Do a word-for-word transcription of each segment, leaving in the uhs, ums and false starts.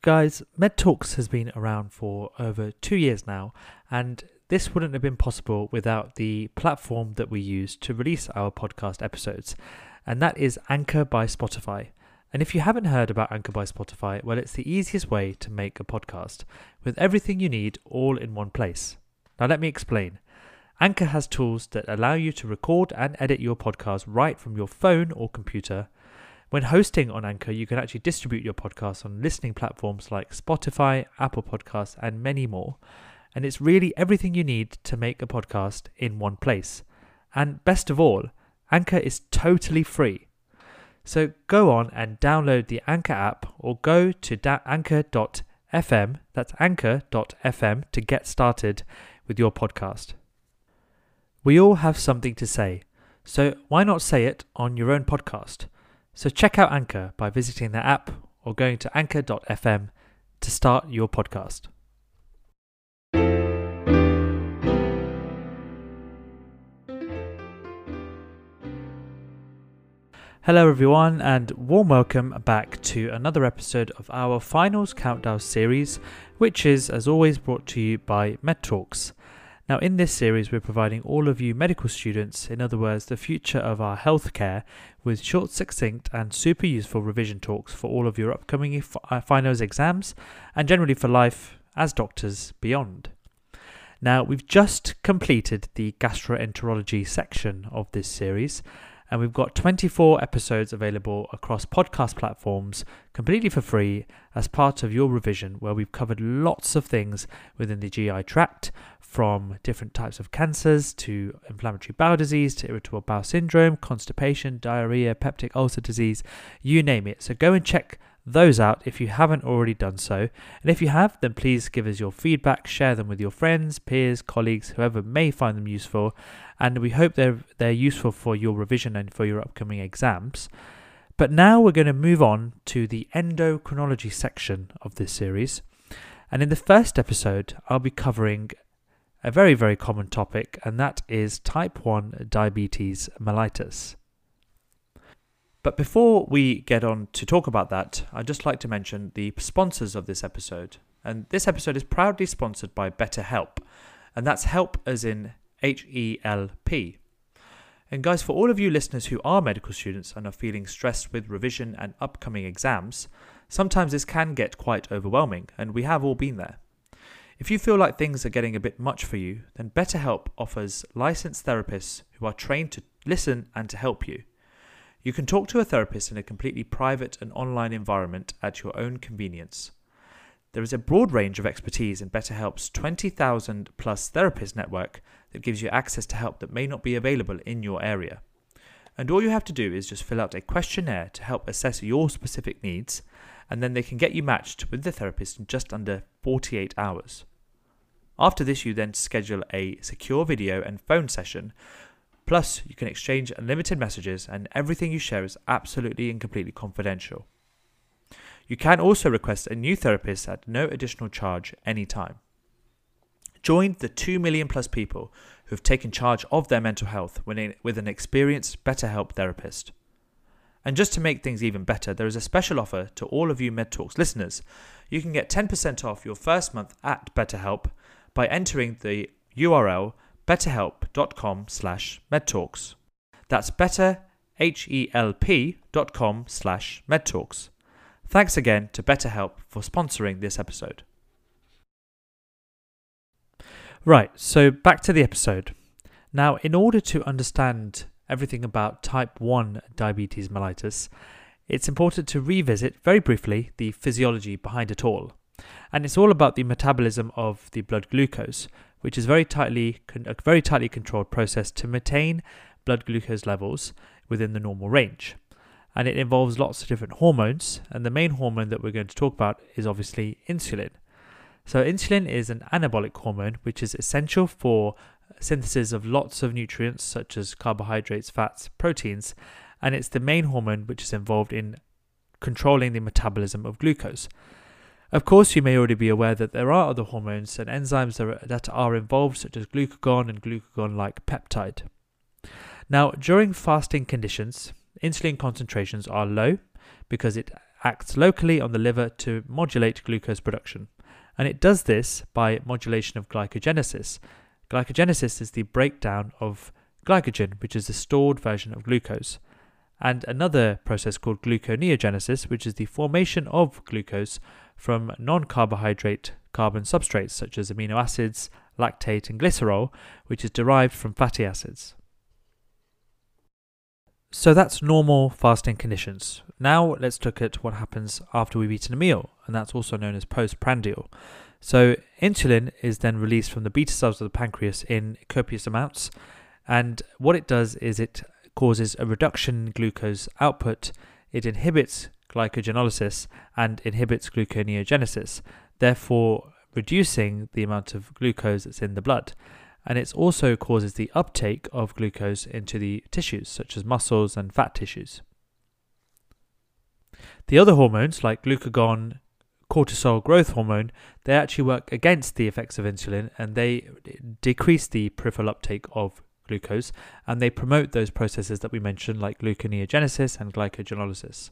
Guys, MedTalks has been around for over two years now, and this wouldn't have been possible without the platform that we use to release our podcast episodes, and that is Anchor by Spotify. And if you haven't heard about Anchor by Spotify, well, it's the easiest way to make a podcast, with everything you need all in one place. Now let me explain. Anchor has tools that allow you to record and edit your podcast right from your phone or computer. When hosting on Anchor, you can actually distribute your podcast on listening platforms like Spotify, Apple Podcasts, and many more. And it's really everything you need to make a podcast in one place. And best of all, Anchor is totally free. So go on and download the Anchor app or go to da- anchor dot f m, that's anchor dot f m, to get started with your podcast. We all have something to say, so why not say it on your own podcast? So check out Anchor by visiting the app or going to anchor dot f m to start your podcast. Hello everyone, and warm welcome back to another episode of our Finals Countdown series, which is as always brought to you by MedTalks. Now in this series we're providing all of you medical students, in other words the future of our healthcare, with short, succinct and super useful revision talks for all of your upcoming f- finals exams and generally for life as doctors beyond. Now we've just completed the gastroenterology section of this series, and we've got twenty-four episodes available across podcast platforms completely for free as part of your revision, where we've covered lots of things within the G I tract, from different types of cancers to inflammatory bowel disease to irritable bowel syndrome, constipation, diarrhea, peptic ulcer disease, you name it. So go and check those out if you haven't already done so. And if you have, then please give us your feedback, share them with your friends, peers, colleagues, whoever may find them useful. And we hope they're, they're useful for your revision and for your upcoming exams. But now we're going to move on to the endocrinology section of this series. And in the first episode, I'll be covering a very, very common topic, and that is type one diabetes mellitus. But before we get on to talk about that, I'd just like to mention the sponsors of this episode. And this episode is proudly sponsored by BetterHelp, and that's help as in H E L P. And guys, for all of you listeners who are medical students and are feeling stressed with revision and upcoming exams, sometimes this can get quite overwhelming, and we have all been there. If you feel like things are getting a bit much for you, then BetterHelp offers licensed therapists who are trained to listen and to help you. You can talk to a therapist in a completely private and online environment at your own convenience. There is a broad range of expertise in BetterHelp's twenty thousand plus therapist network that gives you access to help that may not be available in your area. And all you have to do is just fill out a questionnaire to help assess your specific needs, and then they can get you matched with the therapist in just under forty-eight hours. After this, you then schedule a secure video and phone session. Plus, you can exchange unlimited messages, and everything you share is absolutely and completely confidential. You can also request a new therapist at no additional charge anytime. Join the two million plus people who have taken charge of their mental health with an experienced BetterHelp therapist. And just to make things even better, there is a special offer to all of you MedTalks listeners. You can get ten percent off your first month at BetterHelp by entering the U R L betterhelp.com slash medtalks. That's better, H-E-L-P dot com slash medtalks. Thanks again to BetterHelp for sponsoring this episode. Right, so back to the episode. Now, in order to understand everything about type one diabetes mellitus, it's important to revisit very briefly the physiology behind it all. And it's all about the metabolism of the blood glucose, which is very tightly a very tightly controlled process to maintain blood glucose levels within the normal range. And it involves lots of different hormones, and the main hormone that we're going to talk about is obviously insulin. So insulin is an anabolic hormone which is essential for synthesis of lots of nutrients such as carbohydrates, fats, proteins, and it's the main hormone which is involved in controlling the metabolism of glucose. Of course, you may already be aware that there are other hormones and enzymes that are, that are involved, such as glucagon and glucagon-like peptide. Now, during fasting conditions, insulin concentrations are low because it acts locally on the liver to modulate glucose production. And it does this by modulation of glycogenesis. Glycogenesis is the breakdown of glycogen, which is the stored version of glucose. And another process called gluconeogenesis, which is the formation of glucose from non-carbohydrate carbon substrates such as amino acids, lactate and glycerol, which is derived from fatty acids. So that's normal fasting conditions. Now let's look at what happens after we've eaten a meal, and that's also known as postprandial. So insulin is then released from the beta cells of the pancreas in copious amounts, and what it does is it causes a reduction in glucose output. It inhibits glycogenolysis and inhibits gluconeogenesis, therefore reducing the amount of glucose that's in the blood. And it also causes the uptake of glucose into the tissues, such as muscles and fat tissues. The other hormones, like glucagon, cortisol, growth hormone, they actually work against the effects of insulin, and they decrease the peripheral uptake of glucose, and they promote those processes that we mentioned, like gluconeogenesis and glycogenolysis.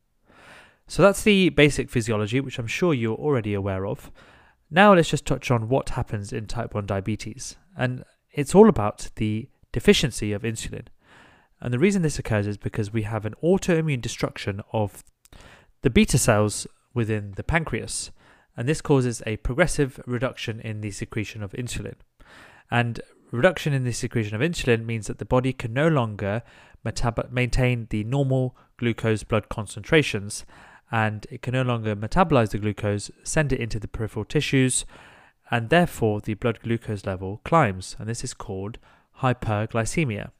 So that's the basic physiology, which I'm sure you're already aware of. Now let's just touch on what happens in type one diabetes. And it's all about the deficiency of insulin. And the reason this occurs is because we have an autoimmune destruction of the beta cells within the pancreas. And this causes a progressive reduction in the secretion of insulin. And reduction in the secretion of insulin means that the body can no longer metab- maintain the normal glucose blood concentrations, and it can no longer metabolize the glucose, send it into the peripheral tissues, and therefore the blood glucose level climbs, and this is called hyperglycemia.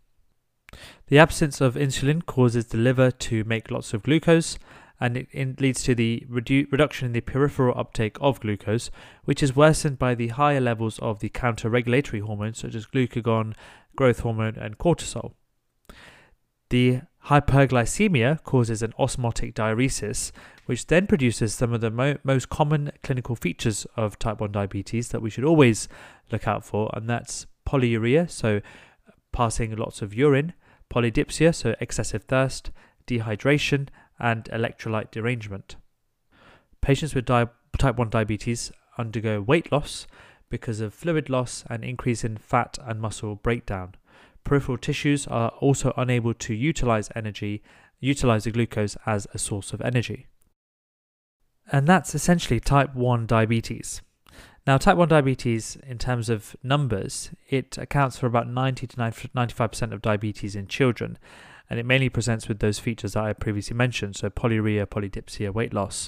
The absence of insulin causes the liver to make lots of glucose, and it, it leads to the redu- reduction in the peripheral uptake of glucose, which is worsened by the higher levels of the counter-regulatory hormones such as glucagon, growth hormone, and cortisol. The hyperglycemia causes an osmotic diuresis, which then produces some of the mo- most common clinical features of type one diabetes that we should always look out for, and that's polyuria, so passing lots of urine, polydipsia, so excessive thirst, dehydration, and electrolyte derangement. Patients with di- type one diabetes undergo weight loss because of fluid loss and increase in fat and muscle breakdown. Peripheral tissues are also unable to utilize energy, utilize the glucose as a source of energy. And that's essentially type one diabetes. Now, type one diabetes, in terms of numbers, it accounts for about ninety to ninety-five percent of diabetes in children, and it mainly presents with those features that I previously mentioned, so polyuria, polydipsia, weight loss.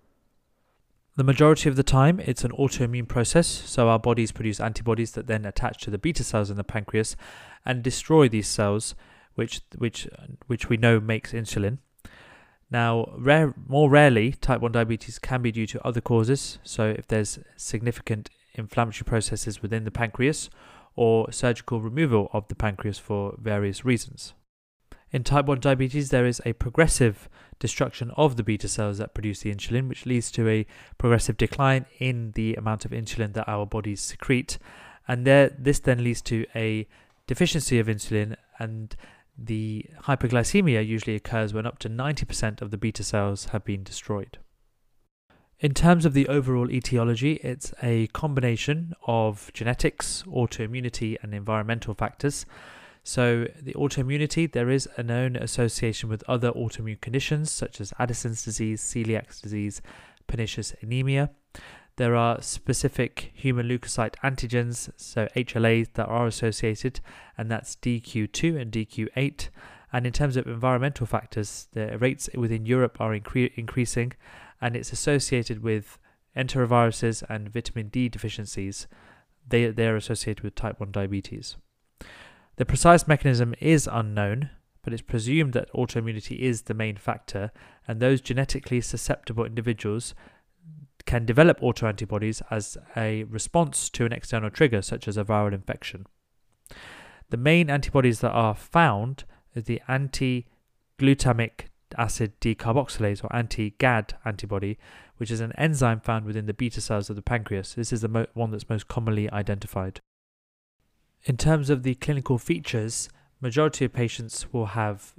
The majority of the time, it's an autoimmune process, so our bodies produce antibodies that then attach to the beta cells in the pancreas and destroy these cells, which which which we know makes insulin. Now, rare, more rarely, type one diabetes can be due to other causes, so if there's significant inflammatory processes within the pancreas or surgical removal of the pancreas for various reasons. In type one diabetes, there is a progressive destruction of the beta cells that produce the insulin, which leads to a progressive decline in the amount of insulin that our bodies secrete. And there, this then leads to a deficiency of insulin, and the hyperglycemia usually occurs when up to ninety percent of the beta cells have been destroyed. In terms of the overall etiology, it's a combination of genetics, autoimmunity, and environmental factors. So the autoimmunity, there is a known association with other autoimmune conditions such as Addison's disease, celiac disease, pernicious anemia. There are specific human leukocyte antigens, so H L As, that are associated, and that's D Q two and D Q eight. And in terms of environmental factors, the rates within Europe are incre- increasing, and it's associated with enteroviruses and vitamin D deficiencies. They, they're associated with type one diabetes. The precise mechanism is unknown, but it's presumed that autoimmunity is the main factor, and those genetically susceptible individuals can develop autoantibodies as a response to an external trigger, such as a viral infection. The main antibodies that are found is the anti-glutamic acid decarboxylase, or anti-G A D antibody, which is an enzyme found within the beta cells of the pancreas. This is the mo- one that's most commonly identified. In terms of the clinical features, majority of patients will have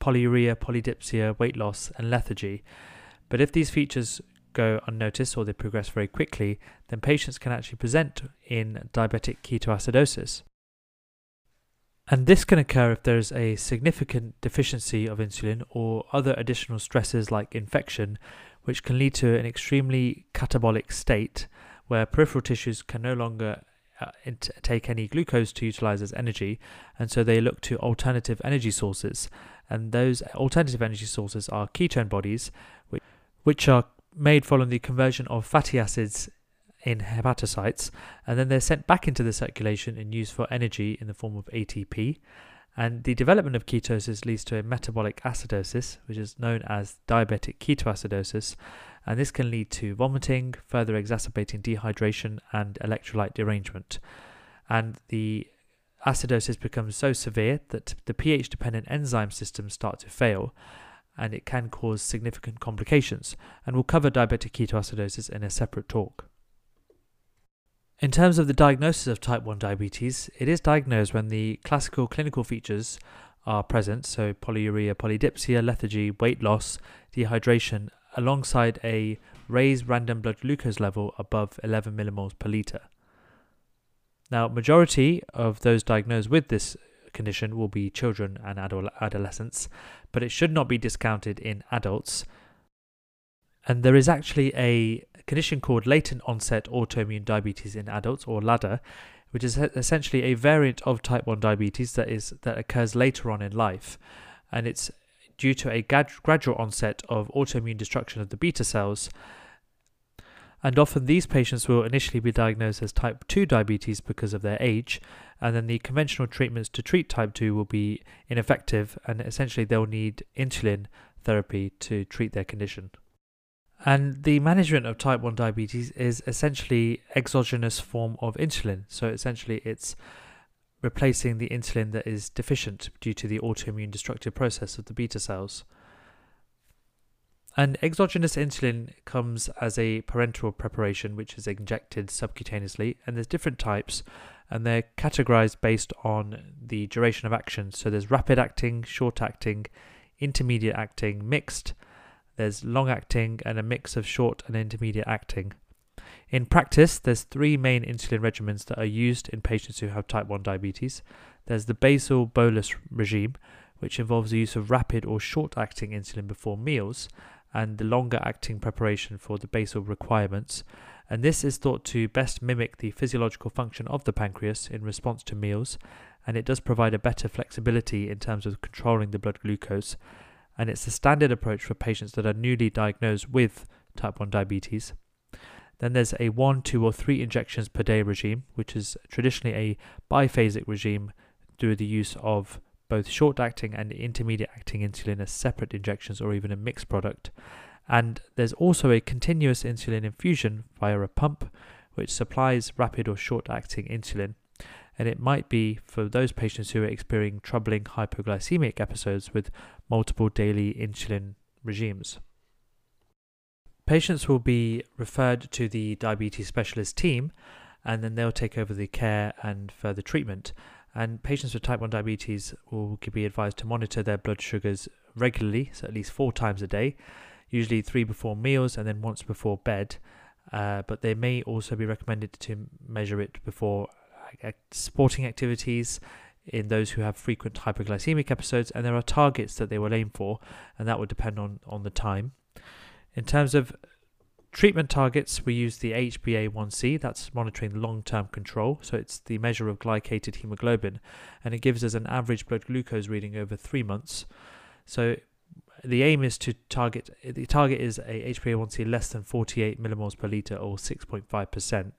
polyuria, polydipsia, weight loss, and lethargy. But if these features go unnoticed or they progress very quickly, then patients can actually present in diabetic ketoacidosis. And this can occur if there is a significant deficiency of insulin or other additional stresses like infection, which can lead to an extremely catabolic state where peripheral tissues can no longer uh, int- take any glucose to utilize as energy, and so they look to alternative energy sources. And those alternative energy sources are ketone bodies, which, which are made following the conversion of fatty acids in hepatocytes, and then they're sent back into the circulation and used for energy in the form of A T P. And the development of ketosis leads to a metabolic acidosis, which is known as diabetic ketoacidosis, and this can lead to vomiting, further exacerbating dehydration and electrolyte derangement. And the acidosis becomes so severe that the pH-dependent enzyme systems start to fail, and it can cause significant complications. And we'll cover diabetic ketoacidosis in a separate talk. In terms of the diagnosis of type one diabetes, it is diagnosed when the classical clinical features are present, so polyuria, polydipsia, lethargy, weight loss, dehydration, alongside a raised random blood glucose level above eleven millimoles per litre. Now, majority of those diagnosed with this condition will be children and adol- adolescents, but it should not be discounted in adults. And there is actually a condition called latent onset autoimmune diabetes in adults, or LADA, which is essentially a variant of type one diabetes that is that occurs later on in life, and it's due to a grad- gradual onset of autoimmune destruction of the beta cells. And often these patients will initially be diagnosed as type two diabetes because of their age, and then the conventional treatments to treat type two will be ineffective, and essentially they'll need insulin therapy to treat their condition. And the management of type one diabetes is essentially exogenous form of insulin. So essentially it's replacing the insulin that is deficient due to the autoimmune destructive process of the beta cells. And exogenous insulin comes as a parenteral preparation which is injected subcutaneously, and there's different types, and they're categorized based on the duration of action. So there's rapid acting, short acting, intermediate acting, mixed. There's long acting and a mix of short and intermediate acting. In practice, there's three main insulin regimens that are used in patients who have type one diabetes. There's the basal bolus regime, which involves the use of rapid or short acting insulin before meals, and the longer acting preparation for the basal requirements. And this is thought to best mimic the physiological function of the pancreas in response to meals, and it does provide a better flexibility in terms of controlling the blood glucose. And it's the standard approach for patients that are newly diagnosed with type one diabetes. Then there's a one, two, or three injections per day regime, which is traditionally a biphasic regime through the use of both short-acting and intermediate-acting insulin as separate injections or even a mixed product. And there's also a continuous insulin infusion via a pump, which supplies rapid or short-acting insulin. And it might be for those patients who are experiencing troubling hypoglycemic episodes with multiple daily insulin regimes. Patients will be referred to the diabetes specialist team, and then they'll take over the care and further treatment. And patients with type one diabetes will be advised to monitor their blood sugars regularly, so at least four times a day, usually three before meals and then once before bed. Uh, but they may also be recommended to measure it before sporting activities in those who have frequent hypoglycemic episodes, and there are targets that they will aim for, and that will depend on, on the time. In terms of treatment targets, we use the H b A one C, that's monitoring long-term control, so it's the measure of glycated hemoglobin, and it gives us an average blood glucose reading over three months. So the aim is to target, the target is a H b A one C less than forty-eight millimoles per litre or six point five percent.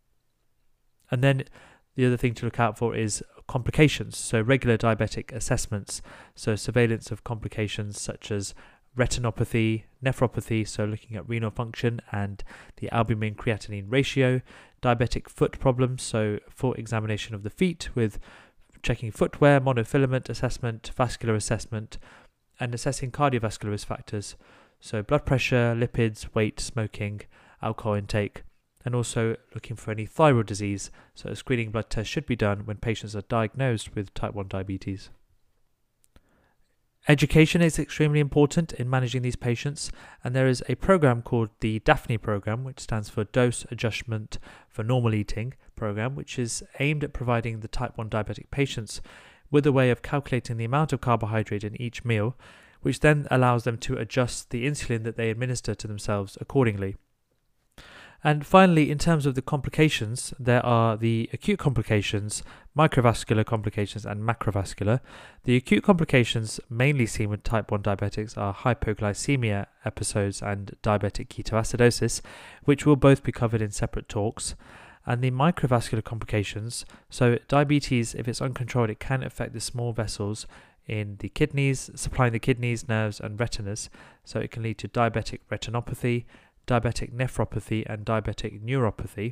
And then the other thing to look out for is complications, so regular diabetic assessments, so surveillance of complications such as retinopathy, nephropathy, so looking at renal function and the albumin creatinine ratio, diabetic foot problems, so full examination of the feet with checking footwear, monofilament assessment, vascular assessment, and assessing cardiovascular risk factors, so blood pressure, lipids, weight, smoking, alcohol intake, and also looking for any thyroid disease, so a screening blood test should be done when patients are diagnosed with type one diabetes. Education is extremely important in managing these patients, and there is a program called the DAPHNE program, which stands for Dose Adjustment for Normal Eating program, which is aimed at providing the type one diabetic patients with a way of calculating the amount of carbohydrate in each meal, which then allows them to adjust the insulin that they administer to themselves accordingly. And finally, in terms of the complications, there are the acute complications, microvascular complications, and macrovascular. The acute complications mainly seen with type one diabetics are hypoglycemia episodes and diabetic ketoacidosis, which will both be covered in separate talks. And the microvascular complications, so diabetes, if it's uncontrolled, it can affect the small vessels in the kidneys, supplying the kidneys, nerves, and retinas. So it can lead to diabetic retinopathy, diabetic nephropathy, and diabetic neuropathy.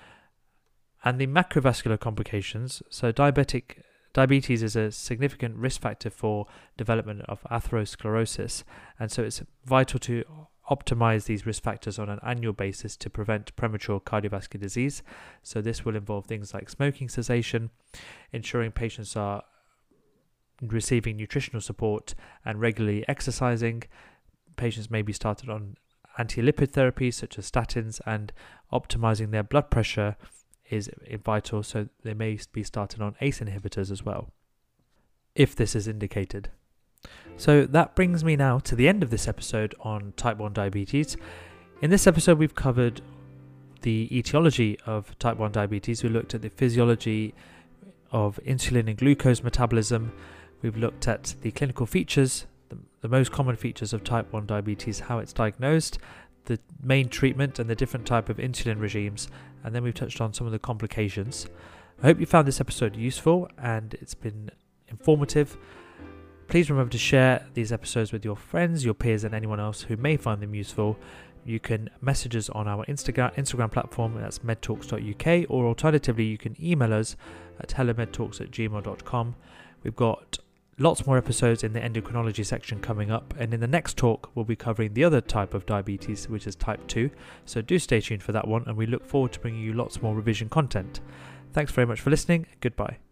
And the macrovascular complications, so diabetic diabetes is a significant risk factor for development of atherosclerosis, and so it's vital to optimize these risk factors on an annual basis to prevent premature cardiovascular disease. So this will involve things like smoking cessation, ensuring patients are receiving nutritional support and regularly exercising. Patients may be started on anti-lipid therapies such as statins, and optimizing their blood pressure is vital, so they may be started on A C E inhibitors as well, if this is indicated. So that brings me now to the end of this episode on type one diabetes. In this episode, we've covered the etiology of type one diabetes. We looked at the physiology of insulin and glucose metabolism. We've looked at the clinical features, the, the most common features of type one diabetes, how it's diagnosed, the main treatment, and the different type of insulin regimes. And then we've touched on some of the complications. I hope you found this episode useful and it's been informative. Please remember to share these episodes with your friends, your peers, and anyone else who may find them useful. You can message us on our Instagram Instagram platform, that's medtalks dot U K, or alternatively you can email us at hello medtalks at gmail dot com. We've got lots more episodes in the endocrinology section coming up, and in the next talk we'll be covering the other type of diabetes, which is type two, so do stay tuned for that one, and we look forward to bringing you lots more revision content. Thanks very much for listening. Goodbye.